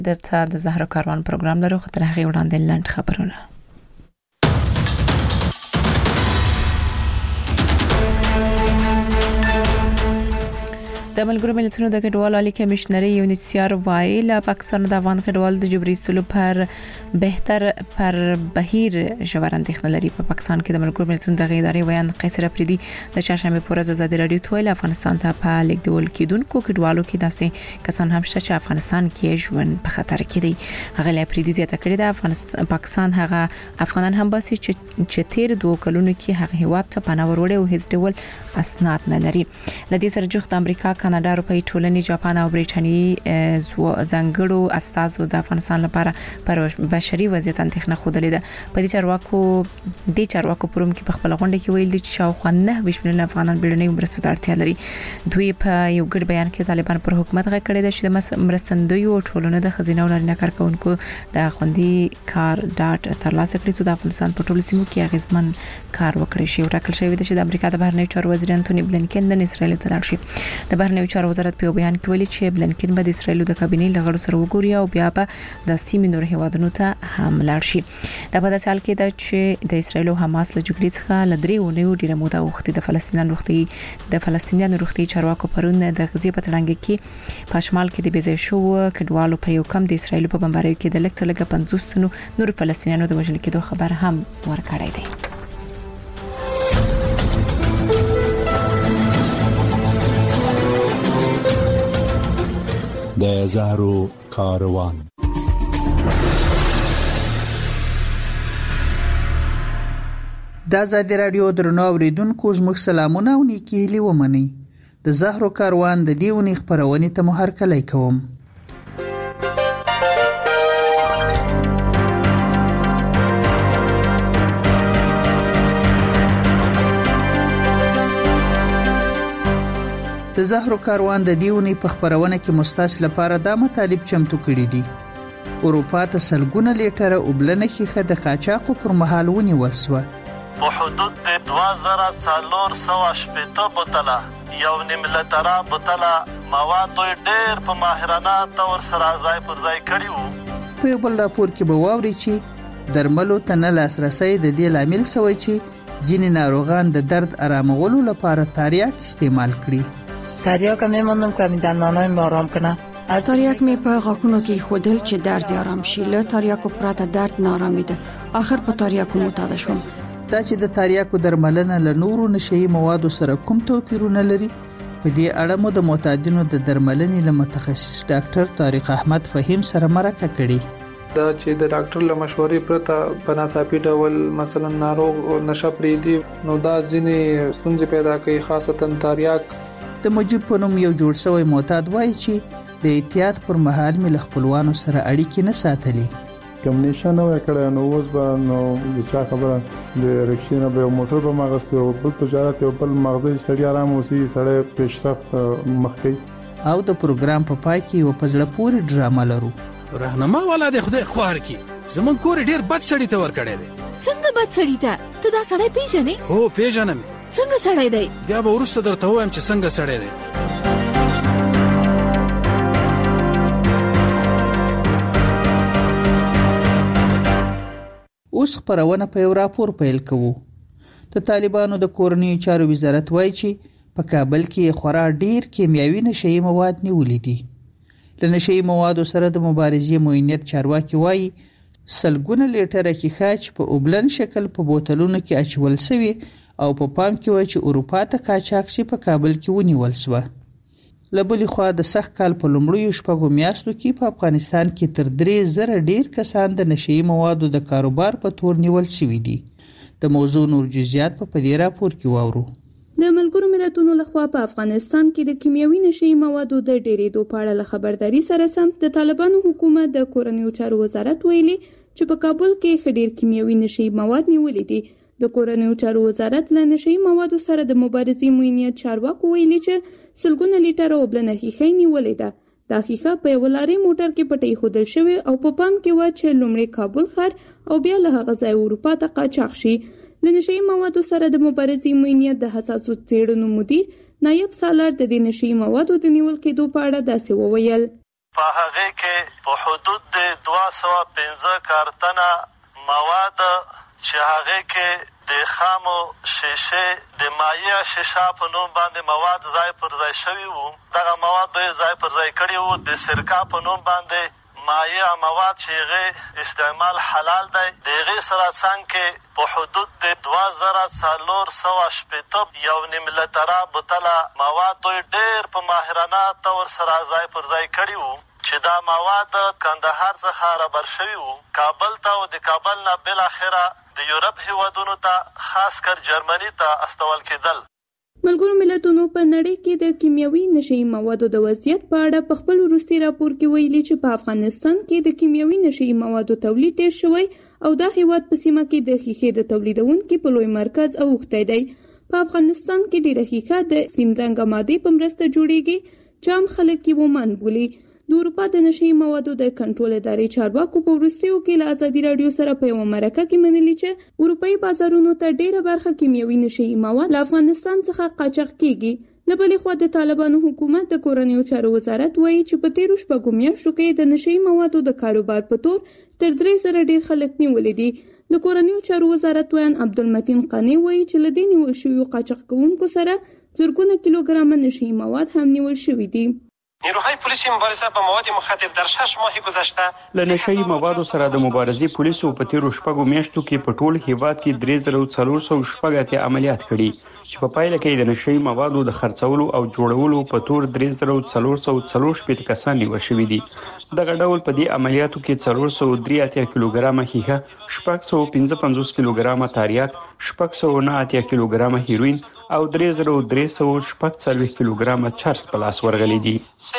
درته د زهرا کاروان پروګرام لرو خطر هغه وړاندې لند خبرونه. د ملګرو ملتونو د کډوالو عالی کمشنر یونیسیار وایي له پاکستان د افغان کډوالو د جبري سلو پر بهتر پر بهیر ژور اندېښنه لري. په پاکستان کې د ملګرو ملتونو د ادارې ویان قیصر افریدي د چهارشنبه پر ورځ ازادي رادیو ته ویل افغانستان ته په لیکدول کېدونکو کډوالو کې داسې کسان هم شته چې افغانستان کې ژوند په خطر کې دي. هغه له افریدي زیاته کړې ده پاکستان هغه افغانان هم باسي چې تیر 2 کلونو کې هغه هیواد ته پناه وروړي او هیڅ ډول اسناد نه لري. لدې سره جوخت امریکا کاناډا اروپאי ټولنې جاپان او برېټانیې ځانګړو استازو د افغانستان لپاره پر بشري وضعیت اندېښنه خوده ده. په دې چارواکو پروم کې په خپل غونډه کې ویل دي چې شاوخوا 9 میلیون افغانان بیړنۍ مرستې ته اړتیا لري. دوی په یو ګډ بیان کې طالبان پر حکومت غږ کړی دی چې د مرستندویو ټولنو د خزینه او نارینه کارکونکو د خوندي کار ډاټ ترلاسه کړي چې د افغانستان په ټولو سیمو کې اغیزمن کار وکړي شي. ورکل شوی دی چې د امریکا د بهرنیو چارو وزیر انټونی بلنکن د اسرایل ته لاړ شي. د بهرنیو چارو وزارت په بیان کې ویلي چې بلنکن به د اسرایل د کابینې لغړو سره وګوري او بیا به د سیمې نور هیوادونو ته هم لاړ شي. دا په داسې حال کې ده چې د اسرایل او حماس له جګړې څخه ل 3 اونیو ډیره موده وختي د فلسطینیانو روغتي چارواکو پرون د غزې په تړنګ کې په شمال کې د بيځای شو کډوالو پر یو کم د اسرایل په بمبارۍ کې د لکټلګه 50 تنو نور فلسطینیانو د وژل کېدو خبر هم ورکړی دی. د زهرو کاروان. د آزادي رادیو درنو اوریدونکو زموږ سلامونه او نیکی هیلې ومنئ. د زهرو کاروان د دې ونې خبرونې ته مو هرکلی کوم. د زهرو کاروان د دیونی په خبرونه کې مستاس لپاره دا مطالب چمتو کړي دي. اروپا ته سلګونه لیټره اوبلنه خېخه د قاچاقو پر مهال ونیول شوه. په حدود د 2480 بوتله یو نیم لتره بوتله مواد ډېر په ماهرانه تور سره ځای پر ځای کړي وو. په یو بل راپور کې به واوري چې درملو ته نه لاسرسي د دې لامل شوی چې ځینې ناروغان د درد آرامولو لپاره تریاک استعمال کړي. تریاک میموندم که در نانایم آرام کنه. تریاک می په غاښونو کې خودل چې درد آرام شي. له تریاکو پرته درد نارامي ده. اخر په تریاکو معتاد شوم. دا چې د تریاکو درملنه له نورو نشئی موادو سره کوم توپیرونه لري په دې اړه مو د معتادینو د درملنې له متخصص ډاکټر طارق احمد فهیم سره مرکه کړې. دا چې د ډاکټر له مشورې پرته په ناڅاپي ډول مثلا ناروغ نشه پرېږدي نو دا ځینې ستونزې پیدا کوي خاصتا تریاک. د مجيب په نوم یو جوړ شوی معتاد وایي چې د احتیاط پر مهال مې له خپلوانو سره اړیکې نه ساتلې. کوم نشه نه وکړه نو اوس به نو د چا خبره د رکشې نه به موټر به مغسته او بل تجارت او بل مغزي سړی آرام اوسي سړی پیشرفت مخکې. او د پروګرام په پای کې یو پزړه پورې ډرامه لرو. راهنما والا د خدای خوار کی زمون کور ډیر بد سړی ته ور کړی دی. څنګه بد سړی ته ته دا سړی پیژنې؟ هو پیژنم. څنګه سړی دی؟ بیا به ورسته درته وایم چې څنګه سړی دی. اوس خبرونه په یو راپور پیل کوو. د طالبانو د کورنیو چارو وزارت وایي چې په کابل کې خورا ډیر کیمیاوي نشئی مواد نیولې دي. د نشئی موادو سره د مبارزې موینت چارواکي وایي سلګونه لیټره کې خاچ په اوبلن شکل په بوتلونو کې اچول شوی او په پام کې وای چې اروپا ته قاچاق شي په کابل کې ونیول شو. لبلې خوا د سخت کال په لومړیو شپږو میاشتو کې په افغانستان کې تر 3000 ډیر کسان د نشئی موادو د کاروبار په تور نیول شوي دي. د موضوع نور جزئیات په دې راپور کې واورو. د ملګرو ملتونو لخوا په افغانستان کې د کیمیاوي نشئی موادو د ډېرېدو په اړه خبرداري سره سم د طالبانو حکومت د کورنیو چارو وزارت ویلي چې په کابل کې خډیر کیمیاوي نشئی مواد نیولې دي. د کورنیو چارو وزارت له نشئی موادو سره د مبارزې موینیت چارواکو ویلي چې سلګونه لیټره اوبلنه ښیښه نیولې ده. دا ښیښه په یو لارې موټر کې پټې خودل شوی او په پام کې و چې لومړی کابل ښار او بیا له هغه ځای اروپا ته قاچاق شي. له نشئی موادو سره د مبارزې موینیت د حساسو څېړنو مدیر نایب سالار د دې نشئی موادو د نیول کېدو په اړه داسې وویل. په هغه کې په حدود د 215 کارتنه مواد چې هغه کې د خامو شیشه د مایع شیشه په نوم باندې مواد ځای پر ځای شوي وو. دغه مواد به ځای پر ځای کړي وو. د سرکا په نوم باندې مایع مواد چې هغه استعمال حلال دی، د هغې سره څنګ کې په حدود د 2480 یو نیم لتره بوتله مواد دوی ډېر په ماهرانه طور سره ځای پر ځای کړي وو چې دا مواد کندهار څخه رابر شوي وو کابل ته، او د کابل نه بالاخره د یورپ هیوادونو ته، خاص کر جرمني ته استول کېدل. ملګرو ملتونو په نړۍ کې د کیمیاوي نشي موادو د وضعیت په اړه په خپل وروستي راپور کې ویلي چې په افغانستان کې د کیمیاوي نشي موادو تولید ډېر شوی او دا هیواد په سیمه کې د ښیښې د تولیدونکو په لوی مرکز اوښتی دی. په افغانستان کې ډېره ښیښه د سپین رنګه مادې په مرسته جوړیږي چې عام خلک یې ومن بولي. د اروپا د نشي موادو د کنټرول ادارې چارواکو په وروستیو کې له ازادي راډیو سره په یوه مرکه کې منلي چې اروپایي بازارونو ته ډېره برخه کیمیاوي نشي مواد له افغانستان څخه قاچاق کیږي. له بلې خوا د طالبانو حکومت د کورنیو چارو وزارت وایي چې په تیرو شپږو میاشتو کې د نشي موادو د کاروبار په تور تر 3,000 ډېر خلک نیولي دي. د کورنیو چارو وزارت ویان عبدالمتین قانی وایي چې له دې نیول شویو قاچاق کوونکو سره زرګونه کیلوګرامه نشي مواد هم نیول شوي دي. نیروهای پلیسی مبارزه با مواد مخدر در 6 ماه گذشته له نشي موادو سره د مبارزې پولیسو په تیرو شپږو میاشتو کې په ټول هیواد کې 3,480 عملیات کړي چې په پایله کې د نشي موادو د خرڅولو او جوړولو په تور 3,440 کسان نیول شوي دي. دغه ډول په دې عملیاتو کې 483 کیلوګرامه ښیښه، 655 کیلوګرامه تاریاک، 689 کیلوګرامه هیروین او 3,346 کیلوګرامه چرس په لاس ورغلي دي.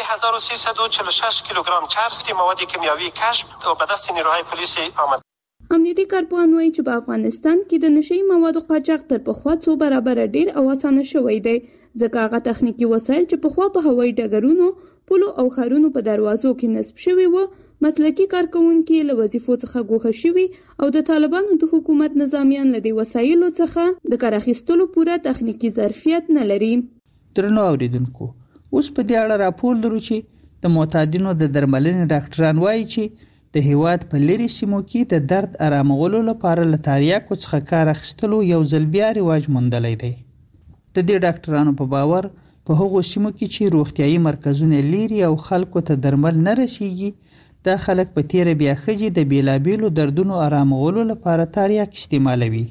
3,346 کیلوګرام چرس مواد کیمیاوی کشف او به دست نیروهای پلیسی آمد. امنیتي کارپوهان وایي چې په افغانستان کې د نشي موادو قاچاق تر پخوا څو برابره ډیر او اسانه شوی دی، ځکه هغه تخنیکی وسایل چې پخوا په هوایي ډګرونو، پولو او ښارونو په دروازو کې نصب شوي وو مسلکي کارکونکي له وظیفو څخه ګوښه شوي او د طالبانو د حکومت نظامیان له دې وسایلو څخه د کار اخیستلو پوره تخنیکی ظرفیت نه لري. درنو اوریدونکو، اوس په دې اړه راپور لرو چې د معتادینو د درملنې ډاکټران وایي چې د هیواد په لري سیمو کې د درد آرامولو لپاره له تریاکو څخه کار اخیستلو یو ځل بیا رواج موندلی دی. د دې ډاکټرانو په باور په هغو سیمو کې چې روغتیايي مرکزونه لري او خلکو ته درمل نه رسیږي، دا خلک په تیره بیا ښځې د بیلابیلو دردونو آرامولو لپاره تریاک استعمالوي.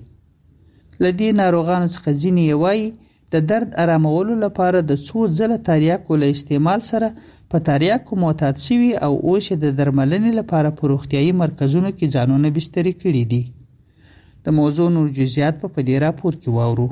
له دې ناروغانو څخه ځینې یې وایي د درد آرامولو لپاره د څو ځله تریاکو له استعمال سره په تریاکو معتاد شوي او اوس د درملنې لپاره په روغتیايي مرکزونو کې ځانونه بستري کړي دي. د موضوع نور جزئیات په دې راپور کې واورو.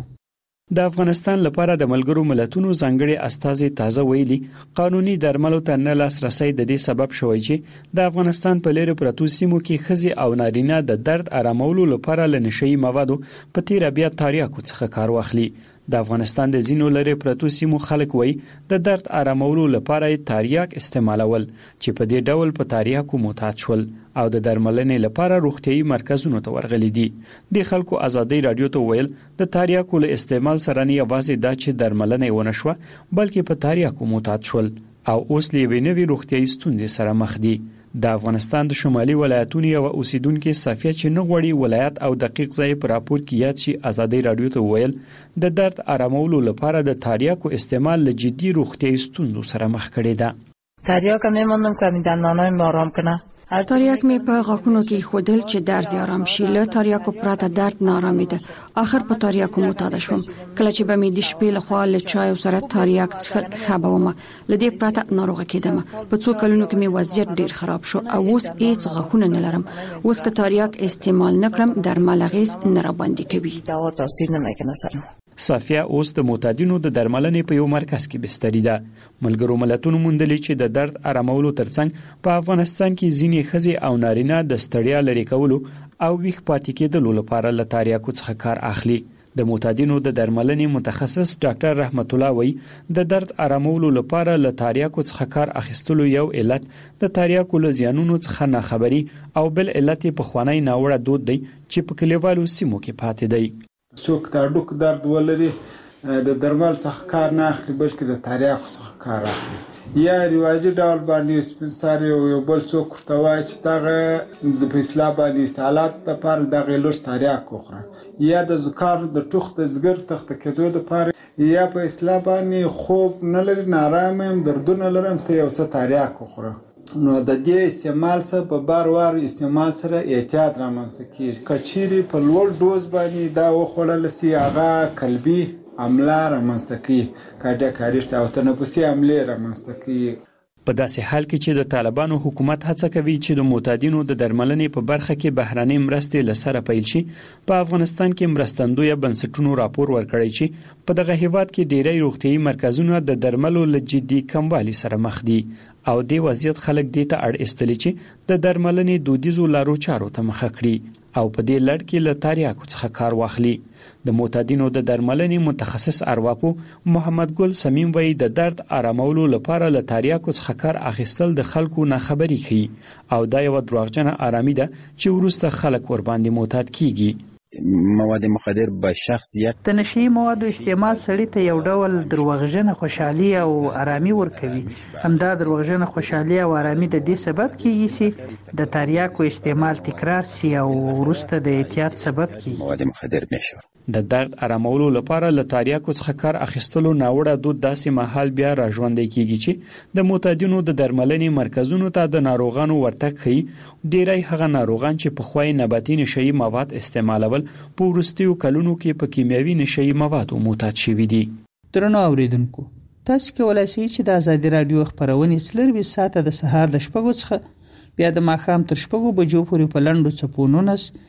د افغانستان لپاره د ملګرو ملتونو ځانګړي استازي تازه ویلي قانوني درملو ته نه لاسرسی د دې سبب شوی چې د افغانستان په لرې پرتو سیمو کې ښځې او نارینه د درد آرامولو لپاره له نشي موادو په تیره بیا تریاکو څخه کار واخلي. د افغانستان د ځینو لرې پرتو سیمو خلک وایي د درد آرامولو لپاره تریاک استعمالول چې په دې ډول په تریاکو معتاد شول او د درملنې لپاره روغتيایي مرکزونو ته ورغلي دي. د خلکو ازادي رادیو ته ویل د تریاکو له استعمال سره نه یوازې دا چې درملنه ونه شوه بلکې په تریاکو معتاد شول او اوس لې نوې روغتيایي ستونزې سره مخ دي. د افغانستان د شمالي ولایتونو یو اوسیدونکو صفیه چې نه غوړي ولایت او دقیق ځای پر راپور کې یاد شي ازادي رادیو ته ویل د درد آرامولو لپاره د تریاکو استعمال له جدي روغتيایي ستونزو سره مخ کړي ده. تریاک میمونم که می دندانای ما آرام کنه. تریاک می په غاښونو کې خودل چې درد آرام شي. له تریاکو پرته درد نارامي ده. اخر په تریاکو معتاد شوم. کله چې به می د شپې له خوا له چای سره تریاک څخه خبروم لدې پرته ناروغه کېدم. په څو کلونو کې می وضعیت ډیر خراب شو او اوس هیڅ غاښونه نه لرم. اوس که تریاک استعمال نکړم درمل اغیز نه را باندې کوي. دوا تاثیر نمیکنه سره. صافیه اوس د معتادینو د درملنې په یو مرکز کې بستري ده. ملګرو ملتونو موندلي چې د درد آرامولو ترڅنګ په افغانستان کې ځینې ښځې او نارینه د ستړیا لرې کولو او ویښ پاتې کېدلو لپاره له تریاکو څخه کار اخلي. د معتادینو د درملنې متخصص ډاکټر رحمت الله وایي د درد آرامولو لپاره له تریاکو څخه کار اخیستلو یو علت د تریاکو له زیانونو څخه ناخبري او بل علت په خوانی ناوړه دود دی چې په کلیوالو سیمو کې پاتې دی. څوک د اډوک درد ولري د درمل څخه کار نه اخلي بلکې د تریاکو څخه کار اخلي یا رواجي ډول باندې سپین سر یو بل څوک ورته وایي چې دغه د په اصطلاح باندې استعالات دپاره دغه لږ تریاک وخوره یا د زکام د ټوخ د ځګر تخته کېدو دپاره یا په اصطلاح باندې خوب نه لري نارامه یم دردونه لرم ته یو څه تریاک وخوره نو د دې استعمال سره په بار وار استعمال سره احتیاط رامنځته کیږي که چیرې په لوړ ډوز باندې دا وخوړل سي هغه قلبي عمله رامنځته کوي کارډیاک او تنفسي عملې رامنځته کوي په داسې حال کې چې د طالبانو حکومت هڅه کوي چې د معتادینو د درملنې په برخه کې بهراني مرستې لسره پیل شي په افغانستان کې مرستندوی بنسټونو راپور ورکړی چې په دغه هیواد کې ډیری روغتيایي مرکزونه د درملو له جدي کموالي سره مخ دي او د وضعیت خلک دې ته اړ استلی چې د درملنې دودیزو لارو چارو ته مخه کړي او په دې لړ کې له تریاکو څخه کار واخلي د معتادینو د درملنې متخصص ارواپو محمد ګل سمیم وایي د درد آرامولو لپاره له تریاکو څخه کار اخیستل د خلکو نه خبري کوي او دا یو دروغجنه آرامي ده چې وروسته خلک ور باندې معتاد کیږي مواد مخدر به شخصیت د نشي موادو استعمال سړی ته یو ډول دروغجنه خوشحالي او آرامي ورکوي همدا دروغجنه خوشحالي او آرامي د دې سبب کیږي چې د تریاکو استعمال تکرار شي او وروسته د اعتیاد سبب کیږي مواد مخدر نشور د درد آرامولو لپاره له تریاکو څخه کار اخیستلو ناوړه دود داسې مهال بیا راژوندې کیږي چې د معتادینو د درملنې مرکزونو ته د ناروغانو ورتګ کوي ډیری هغه ناروغان چې په خوای نباتي نشئی مواد استعمالول په وروستیو کلونو کې په کیمیاوي نشئی موادو معتاد شوي دي درنو اوریدونکو تاسو کولای شئ چې د ازادي رادیو خبرونه سلروي ساعته د سهار د شپږو څخه بیا د ماښام تر شپږو بجو پورې په لنډو چپونو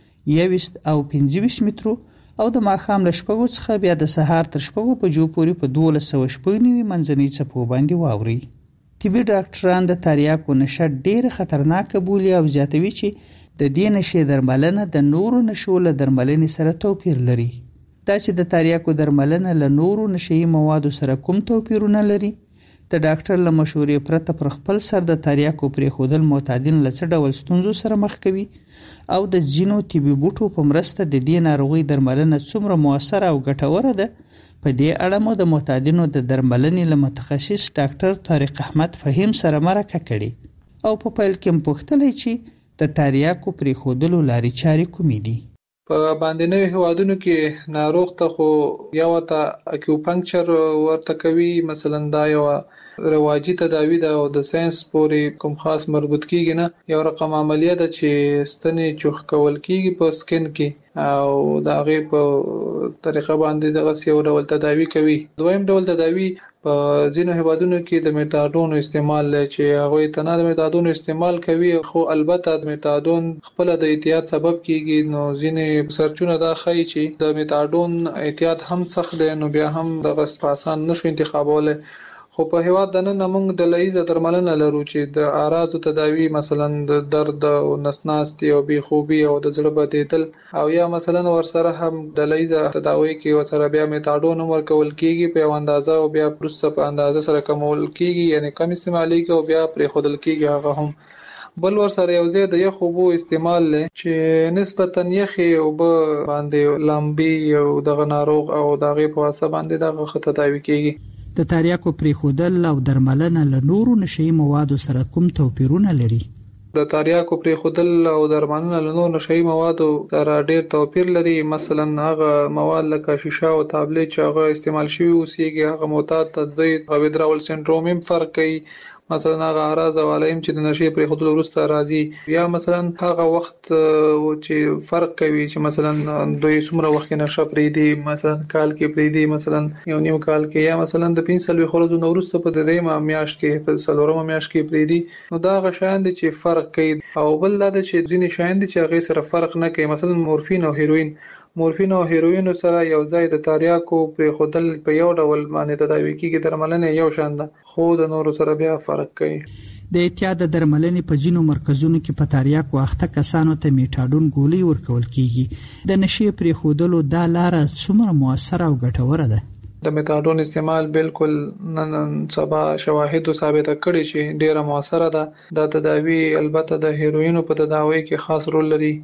20 او 25 مترو او د ماښام له شپږو څخه بیا د سهار تر شپږو بجو پورې په 1290 منځنۍ چپو باندې واوري. طبي ډاکټران د تریاکو نشه ډېر خطرناک بولي او زیاتوي چې د دې نشې درملنه د نورو نشو له درملنې سره توپیر لري. دا چې د تریاکو درملنه له نورو نشئی موادو سره کوم توپیرونه لري د ډاکټر له مشورې پرته پر خپل سر د تریاکو پرېښودل معتادین له څه ډول ستونزو سره مخ کوي او د ځینو طبي بوټو په مرسته د دې ناروغۍ درملنه څومره موثره او ګټوره ده په دې اړه مو د معتادینو د درملنې له متخصص ډاکټر طارق احمد فهیم سره مرکه کړې او په پیل کې پوښتنه چې د تریاکو پرېښودلو لارې چارې کومې دي. په باندې هیوادونو کې ناروغ ته خو یو ته اکیوپنکچر ورته کوي مثلا دا یو رواجی تداوی ده او د ساينس پورې کوم خاص مربوط کیږي نه یو رقم عملیه ده چې ستنې چوخ کول کیږي په سکن کې او دا غي په طریقه باندې دغه یو ډول تداوی کوي. دویم ډول تداوی په ځینو هیوادونو کې د میتادون استعمال چې هغه تنه د میتادون استعمال کوي خو البته د میتادون خپل د اعتیاد سبب کیږي نو ځینې سرچونه دا ښيي چې د میتادون اعتیاد هم سخت دی نو بیا هم دغه آسان نشو انتخابوله. خو په هیواد د نن موږ د لایزه درملنه لرو چې د اعراض تداوی مثلا د درد او نسناستي او بی خوبي او د زړه بدیدل او یا مثلا ورسره هم د لایزه تداوی کې ورسره بیا میتادون ورکول کیږي په اندازه او بیا پروسه په اندازه سره کمول کیږي یعنی کم استعمالي کې او بیا پرې خودل کیږي هغه هم بل ورسره یو ځای د یخو بو استعمال لې چې نسبتا یخي او باندې لامبي او دغه ناروغ او دغه په واسه باندې دغه تداوی کیږي. د تریاکو پرېښودل او درملنه له نورو نشئی موادو سره کوم توپیرونه لري؟ د تریاکو پرېښودل او درملنه له نورو نشئی موادو سره ډېر توپیر لري. مثلا هغه مواد لکه شیشه او تابلیت چې هغه استعمال شوی اوسېږي هغه معتاد ته د ویدراول سنډروم هم فرق کوي. مثلا هغه اعراض او علائم چې د نشي پرېښودلو وروسته راځي یا مثلا هغه وخت چې فرق کوي چې مثلا دوی څومره وخت نشه پرېدي مثلا کال کې پرېدي مثلا یو نیو کال کې یا مثلا د 5 خورزو نو وروسته په دریمه میاشت کې په څلورمه میاشت کې پرېدي نو دا غشان دي چې فرق کوي او بل دا چې ځینې شیان دي چې هغه سره فرق نه کوي. مثلا مورفین او هیروین سره یو ځای د تریاکو پرېښودل په یو ډول باندې تداوی کیږي درملنه یو شان ده خو د نورو سره بیا فرق کوي. د اعتیاد درملنې په ځینو مرکزونو کې په تریاکو اخته کسانو ته میټاډون ګولۍ ورکول کیږي. د نشي پرېښودلو دا لاره څومره موثره او ګټوره ده؟ د میتادون استعمال بالکل نن سبا شواهد ثابته کړي چې ډیره موثره ده. دا تداوی البته د هیروینو په تداوی کې خاص رول لري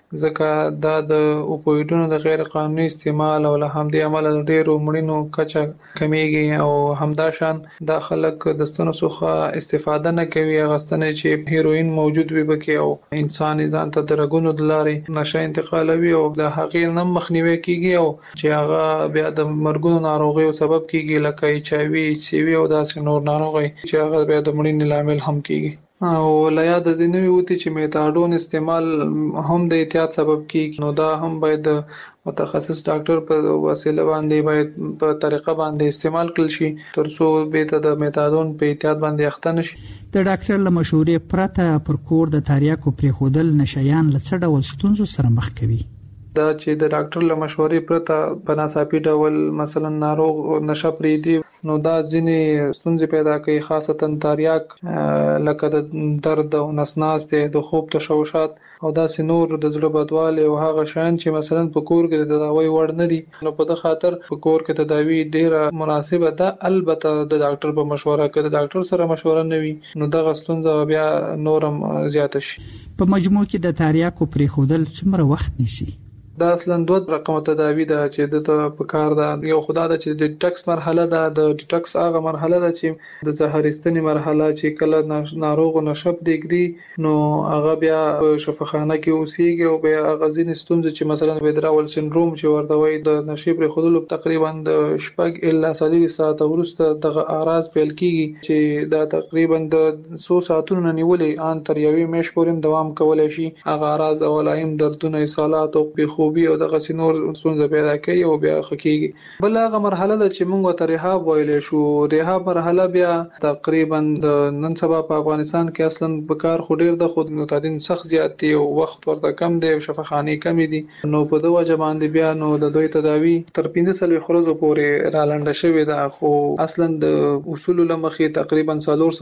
ځکه دا د اوپویډونو د غیر قانوني استعمال او له همدې امله ډیرو مړینو کچه کمیږي او همدا شان دا خلک د ستنو څخه استفاده نه کوي هغه ستنې چې هیروین موجود وي پکې او انسان ځان ته د رګونو د لارې نشه انتقالوي او د هغې نه مخنیوي کیږي او چې هغه بیا د مرګونو ناروغیو سبب کیږي لکه HIV HCV او داسې نور ناروغي چې هغه بیا د مړینې لامل هم کیږي او لیا د دې نوې وتی چې میتاډون استعمال هم د احتیاط سبب کیږي نو دا هم باید متخصص ډاکټر په وسیله باندې باید په طریقه باندې استعمال کړل شي ترڅو به د میتاډون په احتیاط باندې اخته نشي د ډاکټر له مشورې پرته پر کور د تریاکو پرېښودل نشيان له څه ډول ستونزو سره مخ کوي دا چې د ډاکټر له مشورې پرته په ناڅاپي ډول مثلا ناروغ نشه پریدي نو دا ځینې ستونزې پیدا کوي خاصتا تریاک لکه د درد او نسناستې د خوب تشوشات او دا سينور د زړه بدواله او هغه شان چې مثلا په کور کې د تداوی وړ نه دي نو په د خاطر په کور کې تداوی ډیره مناسبه ده البته د ډاکټر په مشوره کې د ډاکټر سره مشوره نه وي نو دغه ستونزه بیا نورم زیات شي په مجموع کې د تریاکو پرېښودل څومره وخت نیسي دا اصلا دوه رقم تداوی ده چې د په کار ده یو خدا ده چې د ډیټکس مرحله ده د ډیټکس هغه مرحله ده چې د زهرستنی مرحله چې کله ناروغ نشب دیګدي نو هغه بیا شفاخانه کې اوسېږي او بیا هغه ځینې ستونزې چې مثلا ویدراول سندروم چې ورته وایي د نشب لري خودلو تقریبا د شپږ الا 3 ساعت وروسته د اعراض پیل کیږي چې دا تقریبا د 100 ساعتونو نیولې ان تر یوې میاشتې پورې دوام کولای شي هغه اعراض او علائم دردونه اصالات او خوبي او دغه سينور ستونزه پیدا کوي او بیا خکېږي بل هغه مرحله ده چې موږ ته ریهاب ویلې شو ریهاب مرحله بیا تقریبا نن سبا په افغانستان کې اصلا په کار خډیر د خود متعدد سخت زیات دي او وخت ورته کم دی او شفاخانه کم دي نو په دوه باندې بیا نو د دوی تداوی تر 15 ورځې پورې رالنډه شوې ده خو اصلا د اصول لمخې تقریبا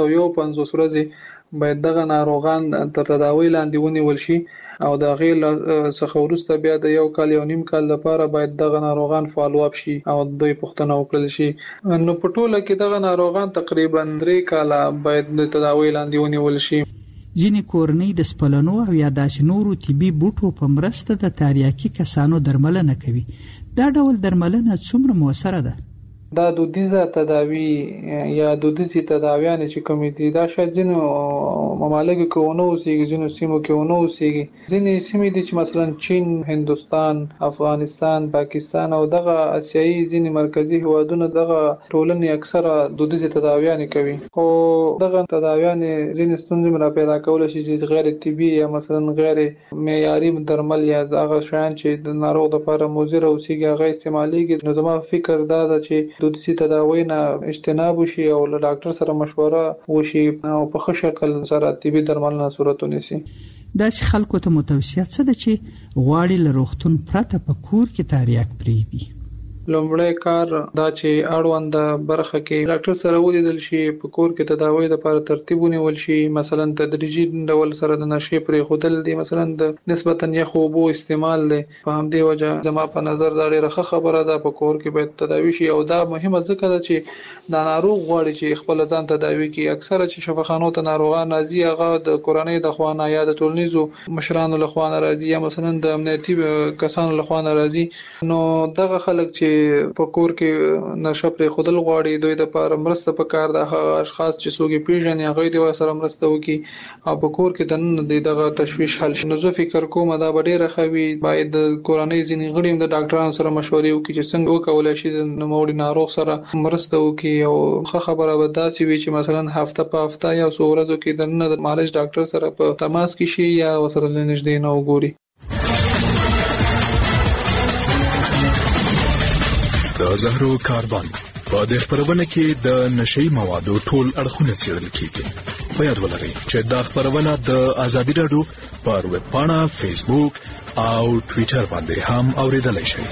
350 ورځې باید دغه ناروغان تر تداوی لاندې ونیول شي او د غیل څخه ورسته بیا د 1 کال 1.5 کال لپاره باید دغه ناروغان فالو اپ شي او دوی پوښتنه وکړل شي نو په ټوله کې دغه ناروغان تقریبا 3 کال باید د تداوی لاندې ونیول شي ځینې کورنۍ د سپلنو او یا داسې نورو طبي بوټو په مرسته د تریاکي کسانو درملنه کوي دا ډول درملنه څومره موثره ده دا دودیزه تداوی یا دودیزي تداویان چې کوم دي دا شاید ځینو ممالکو کې ونه اوسېږي ځینو سیمو کې ونه اوسېږي ځینې سیمې دي چې مثلا چین هندستان افغانستان پاکستان او دغه اسیایي ځینې مرکزی هیوادونه دغه ټولنې اکثره دودیزي تداویان کوي او دغه تداویان ځینې ستونزې را پیدا کول شي چې غیر طبي یا مثلا غیر معیاري درمل یا دغه شان چې د ناروغ لپاره مضر اوسېږي هغه استعمالېږي نو زما فکر دا ده چې دودیزي تداوی نه اجتناب وشي او له ډاکټر سره مشوره وشي او په ښه شکل سره طبي درملنه صورت ونیسي داسې خلکو ته متوصیه څه ده چې غواړي له روغتون پرته په کور کې تریاک پرېږدي لومړی کار دا چې اړوند برخه کې ډاکټر سره ولیدل شي په کور کې تداوی لپاره ترتیب ونیول شي مثلا تدریجي ډول سره د نشي پرې خودل دي مثلا د نسبتا یخ اوبو استعمال دي په همدې وجه زما په نظر دا ډیره خبره ده په کور کې باید تداوی شي او دا مهمه ځکه ده چې دا ناروغ غواړي چې خپل ځان تداوی کوي اکثره چې شفاخانو ته ناروغان راځي هغه د کورنۍ د خوانه یا د ټولنیزو مشرانو له خوانه راځي یا مثلا د امنیتي کسانو له خوانه راځي نو دغه خلک چې په کور کې نشه پرې خودل غواړي دوی د لپاره مرسته پکار ده هغه اشخاص چې څوک پیژني هغه د سره مرسته وکي او په کور کې د نن دغه تشویش حل شي نو زه فکر کوم دا ډیره خوي باید د کورنۍ ځینې غړي د ډاکټرانو سره مشورې وکړي چې څنګه وکولای شي د نوموړي ناروغ سره مرسته وکړي او ښه خبره به داسې وي چې مثلا هفته په هفته یا څو ورځو کې د نن د معالج ډاکټر سره په تماس کې شي یا وسره نږدې نه وګوري د زهرو کاربن په دې خبرونه کې د نشي موادو ټول اړخونه څېړل کیږي په یاد ولرئ چې دا خبرونه د ازادي رادیو پر ویب پاڼه فیسبوک او ټوئیټر باندې هم اوریدلای شئ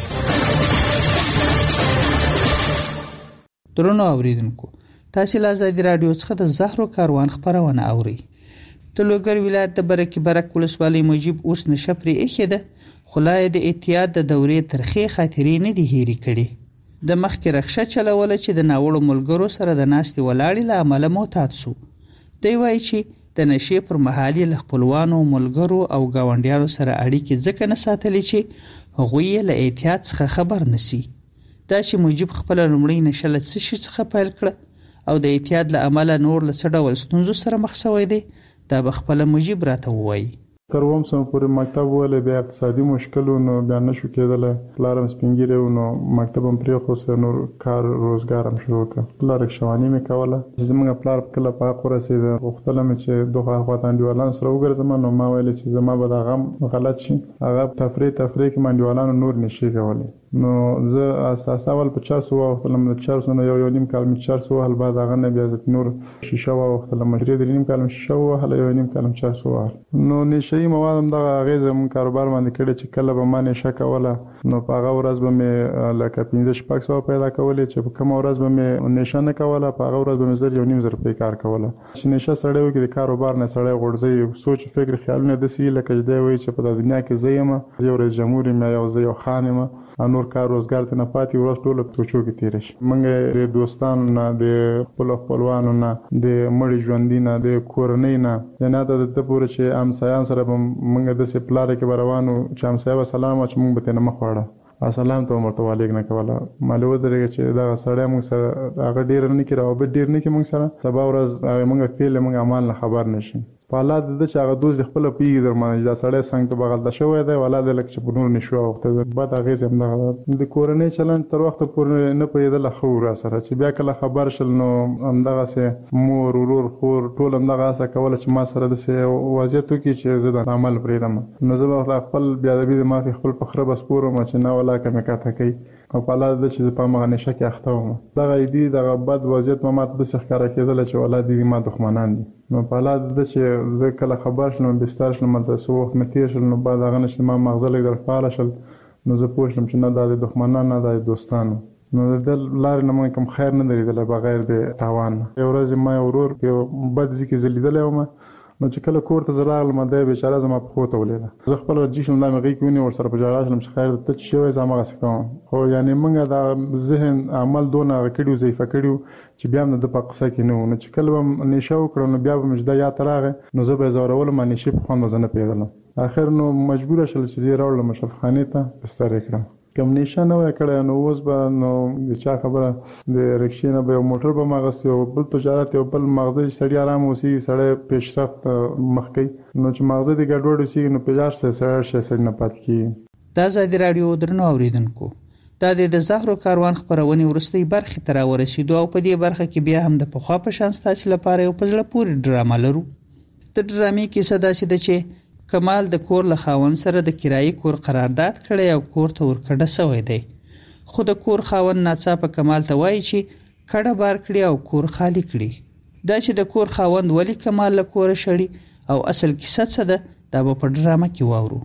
درنو اوریدونکو تاسو له ازادي رادیو څخه د زهرو کاروان خبرونه اورئ د لوګر ولایت د برکې برک ولسوالۍ مجيب اوس نشپري اخیده خلای د احتیاط د دورې ترخې خاطرې نه دي هېرې کړي د مخکې رخصه چلوله چې د ناوړو ملګرو سره د ناستې ولاړې له امله معتاد شو دی وایي چې د نشې پر مهال له خپلوانو ملګرو او ګاونډیانو سره اړیکې ځکه نه ساتلې چې هغوی یې له احتیاط څخه خبر نسی. دا چې مجيب خپل لومړی نشه له څه شي څخه پیل کړه او د احتیاط له امله نور له څه ډول ستونزو سره مخ شوی دی، دا به خپل مجيب راته ووایي. تر اوم سم پورې مکتب ولې بیا اقتصادي مشکلونو بیا نشو کېدل، پلارم سپینګیره نو مکتب هم پرې خو سه نور کار روزګار هم شروع کړ. پلار شوانی مې کوله چې زموږ پلار کله په قرسه وختله مې چې دوه خواطان دیوالان سره وګرځم نو ما ویل چې زما به دا غم غلط شي، هغه تفریح کې منډیوالانو نور نشي کولی. نو زه اساس اول په 400 وختلم، 400 نه یو نیم کال مې 400 هل بعد هغه نه بیا نور شیشه وختلم، مشري نیم کال مې شیشه هل یو نیم کال مې 400 نو نشي مواد هم دغه غیزه مون کاروبار باندې کړی چې کله به ما نشه کوله نو په هغه ورځ به مې لکه 1500 پیدا کولې چې په کوم ورځ به مې نشه نه کوله په هغه ورځ به مې زر یو نیم زر په کار کوله. چې نشه سړی وکړي د کاروبار نه سړی غورځي سوچ فکر خیالونه د سی لکه دی وای چې په دنیا کې زېما یو رئیس جمهور مې یو زه یو خان ما انور کار روزګار ته نه پاتې ورځ ټول په توچو کې تیر شي. منګه د دوستانو نه د خپلوانو نه د مړي ژوندۍ نه د کورنۍ نه نه د پوره چې ام سایان سره منګه د سپلار کې روانو چې ام سایه سلام چې مونږ به نه مخواړه السلام ته مرته والیک نه کوله مالو درګه چې دا سړی مونږ سره هغه ډیر نه کړو او به ډیر نه کې مونږ سره سبا ورځ مونږ فعل مونږ عمل نه خبر نشي. په حالات د چې هغه دوز خپل پیږي درمانه دا سړی څنګه ته بغل د شوې ده ولادت لکه چې بنور نشو وخت بعد هغه زم د کورنۍ چلن تر وخت پورې نه پیدل خو را سره چې بیا کله خبر شل نو همدغه سه مور ورور خور ټول همدغه اسه کوله چې ما سره د سه وضعیتو کې چې زه د عمل پرېدم نو زه خپل بیا د دې ما خپل فخره بس پورم چې نه ولا کمه کاته کوي او په حالات د چې په مغه نشه کې اخته وم دغه دې دغه بد وضعیت ما ته د ښکارا کېدل چې ولادت دې ما دښمنان دي. نو په حالات د چې زه کله خبر شلم بستر شلم د سوخ متیر شلم نو بعد هغه نشه ما مغزه لګر فعال شل نو زه پوښتم چې نه د دښمنان نه د دوستانو نو د لار نه کوم خیر نه لري بغیر د تاوان. یو ورځ ما ورور یو بد ځکه زلیدل یم نو چې کله کور ته زراغ لمده بیچاره زما په خوته ولیده زه خپل جیشم لا مغې کونی ور سره په جړا شلم چې خیر ته شوی زما غسکم خو یعنی موږ دا ذهن عمل دونه کړیو زی فکرېو چې بیا نه د پقصه کې نو چې کله نشه وکړو نو بیا به مجده یا تراغه نو زه به زورول ما نشه په خوند زنه پیدل اخر نو مجبور شل چې زی راول مشرف خانه ته بستر کړم کم نشه نه وکړه نو اوس به نو د چا خبره د رکشینه به موټر به مغسي او بل تجارت او بل مغزه سړی آرام اوسي سړی پیشرفت مخکې نو چې مغزه د ګډوډ اوسي نو پیجار سره نه پات کی. دا زادي رادیو درنو اوریدونکو دا د زهرو کاروان خبرونه ورستي برخه تر ورسېدو او په دې برخه کې بیا هم د پخوا په شان ستاسو لپاره یو پزله پوری ډرامه لرو. د ډرامې کې صدا شي د چې کمال د کور له خاون سره د کرایي کور قرارداد کړی او کور ته ورکړه سوی دی خو د کور خاون ناڅاپه کمال ته وایي چې کډه بار کړي او کور خالی کړي. دا چې د کور خاوند ولی کمال له کور شړي او اصل کیسه څه ده دا به په ډرامه کې واورو.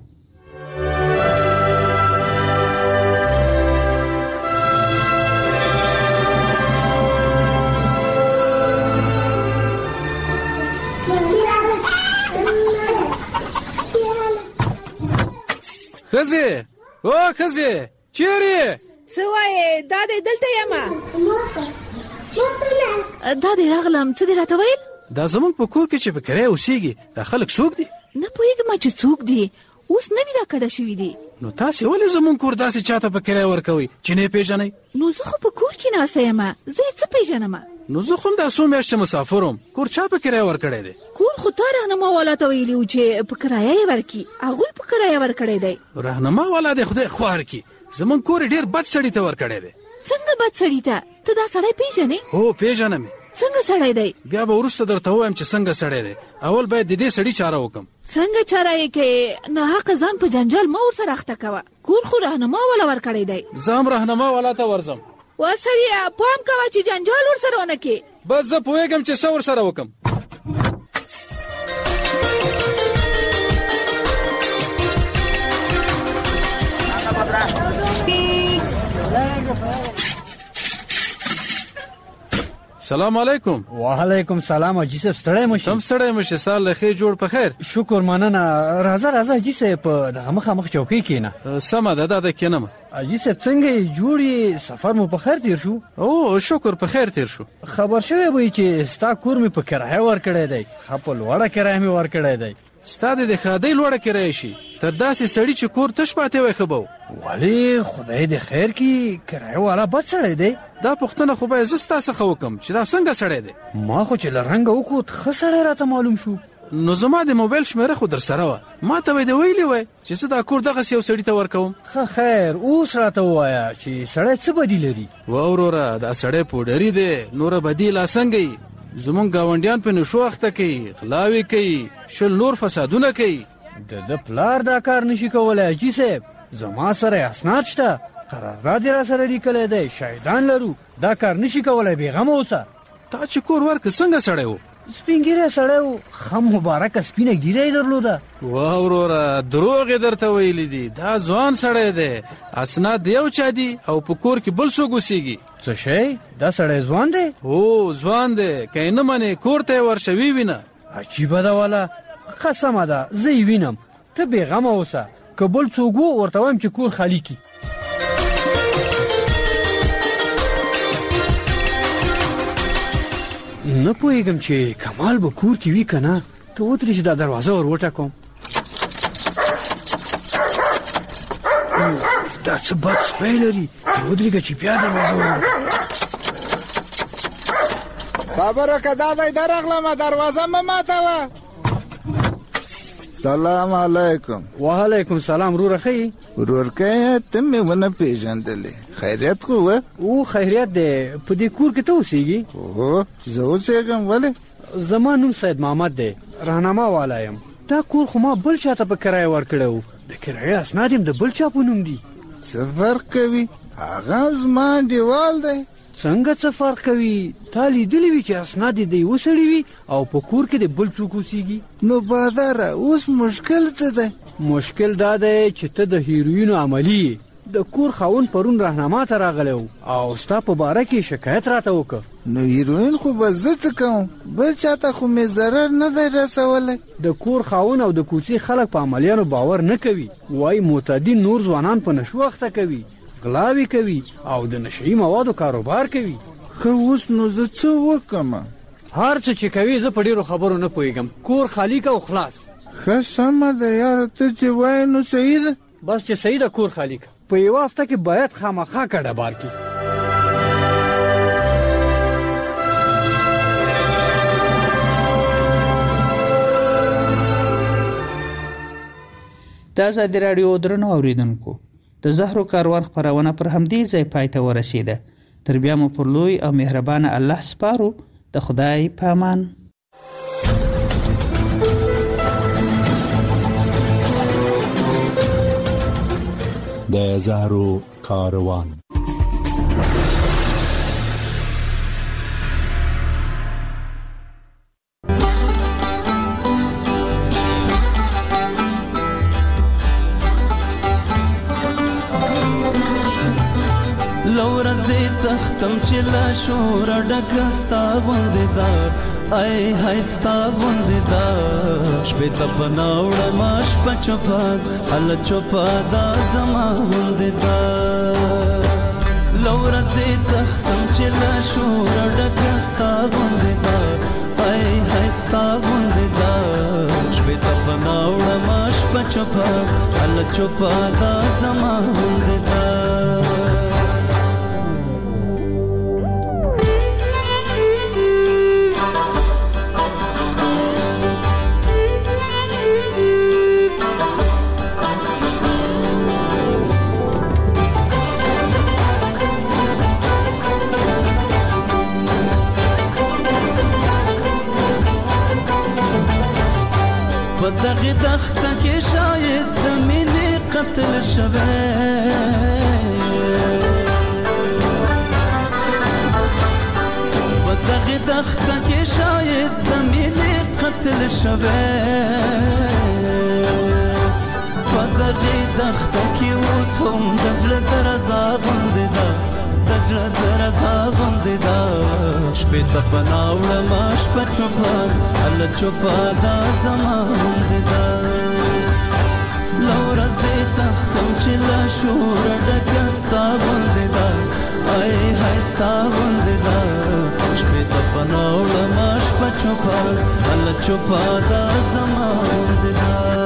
خزه او خزه چیرې څه وایې دا دې دلته یم دا دې راغلم څه دې راته ویل دا زمونږ په کور کې چې په کرایه اوسېږي دا خلک څوک دي نه پوهېږم چې څوک دي اوس نوي راکړه شوي دي نو تاسې ولې زمونږ کور داسې چاته په کرایه ورکوئ چې نه یې پیژنئ نو زه خو په کور کې ناسته یم زه یې څه پیژنم نو زه خو هم دا څو میاشتې مسافر وم کور چا په کرایه ورکړی دی کور خو تا رهنما والا ته ویلي و چې په کرایه یې ورکړي هغوی په کرایه ورکړی دی رهنما والا دی خدای خوار کړي زمونږ کور ډېر بد سړي ته ورکړی دی څنګه بد سړي ته ته دا سړی پیژنې هو پیژنم څنګه سړی دی بیا به وروسته درته ووایم چې څنګه سړی دی اول باید د دې سړي چاره وکړم څنګه چاره یې کې ناحقه ځان په جنجال مه ورسره اخته کوه کور خو رهنما والا ورکړی دی زه هم رهنما والا ته ورځم وا سړیه پام کوه چې جنجال ورسره ونه کې بس زه پوهېږم چې څه ورسره وکړم سلام علیکم. وعلیکم سلام حاجی صاحب ستړی مشي. تم ستړی مشي سال لخي جوړ په خیر. شکر مننه. راځه حاجی صاحب په دغه مخ چوکۍ کېنه. سمه ده دا کېنم. حاجی صاحب څنګه جوړي سفر مو په خیر تیر شو؟ او شکر په خیر تیر شو. خبر شوی وای چې ستا کور می په کرایه ور کړی دی. خپل وړه کرایه می ور کړی دی. ستاده د خادي لوړه کرایه شي تر داسې سړی چې کور تش پاتې وای خبو. ولی خدای دې خیر کی کرایه والا بد سړی دی. دا پښتنه خو به زستا څخه وکم چې دا څنګه سړی دی. ما خو چې لرنګ وکوت خسړی راته معلوم شو. نو زما د موبایل شمیره خو در سره و. ما ته وې ویلې وای چې زه دا کور دغه یو سړی ته ورکوم. خیر اوس راته وایا چې سړی څه بدیل لري. وروره دا سړی پوډری دی نور بدیل څنګه زمون گاونډیان په نشو اخته کوي غلاوي کوي شل نور فسادونه کوي. د پلار دا کار نشي کولای حاجی صاحب. زما سره اسناد شته قرارداد را سره لیکل دی شاهدان لرو. دا کار نشي کولای بیغمه اوسه. تا چې کور ورک څنګه سړی و؟ سپینګیره سړی و. خم مبارک سپینه ګیره درلوده. وروره دروغ درته ویلي دي. دا ځوان سړی دی اسناد یو چا دي او په کور کې بل څوک اوسېږي. څه شی دا سړی ځوان دی؟ او ځوان دی که نه منې کور ته ورشوي وینه. عجیبه ده والا. قسمه ده زه یې وینم ته بېغمه اوسه که بل څوک و ورته وایم چې کور خالي کړي. نه پوهېږم چې کمال به کور کې وي که نه. ته ودرې چې دا دروازه ور وټکوم. دا څه بد سپی لري. ته ودرېږه چې بیا دروازه ور صبر وکړه دا دی درغلمه دروازه مه ماتوه. سلام علیکم. وعلیکم سلام. ورور ښه یې؟ ورورکه ته مې ونه پیژندلې. خیریت خو و؟ او خیریت دی. په دې کور کې ته اوسېږي؟ اوه زه اوسېږم. ولې؟ زما نوم سید محمد دی راهنما والا یم. دا کور خو ما بل چا ته په کرایه ورکړی و. د کرایې اسناد یم د بل چا په نوم دي. څه فرق کوي؟ هغه زما انډیوال دی. څنګه څه فرق کوي؟ تا لیدلی وي چې اسناد د یوه سړي وي او په کور کې د بل څوک اوسېږي. نو باداره اوس مشکل څه دی؟ مشکل دا دی چې ته د هیروینو عملي یې. د کور خاوند پرون راهنما ته راغلی و او ستا په باره کې شکایت راته وکړ. نو هیروین خو به زه څه کوم؟ بل چاته خو مې ضرر نه دی رسولی. د کور خاوند او د کوڅې خلک په عملیانو باور نه کوي. وایي معتدین نور ځوانان په نشو اخته کوي غلاوي کوي او د نشهیي موادو کاروبار کوي. ښه اوس نو زه څه وکړم؟ هر څه چې کوي زه په ډېرو خبرو نه پوهېږم. کور خالي که او خلاص. ښه سمه ده یاره ته چې وایې نو صحیح ده. بس چې صحیح ده کور خالي که. په یوه هفته کې باید خامخا کډه بار کړي. د ازادي راډیو درنو اوریدونکو د زهرو کاروان خپرونه پر همدې ځای پای ته ورسېده. تر بیا مو پر لوی او مهربانه الله سپارو. د خدای په امان. د زهرو کاروان. لورزی تختم چې لا شور ډکستا باندې دا ای هاي ستا باندې دا شپې ته پناوړه ماش پچپا ال چوپا دا زما باندې دا لورزی تختم چې لا شور ډکستا باندې دا ای هاي ستا باندې دا شپې ته پناوړه ماش پچپا ال چوپا دا زما باندې دا دغه دخته کې شاید د مینې قتل شوی په دغه دخته کې شاید د مینې قتل شوی په دغه دخته کې اوس هم د زړه درزا غوندې ده د زړه درزا غوندې دا شپې ته پناه وړم شپه چوپه هله چوپه دا زما غوندې دا له ورځې تښتم چې له شوره ډکه ستا غوندې دا ای های ستا غوندې دا شپې ته پناه وړم شپه چوپه هله چوپه دا زما غوندې دا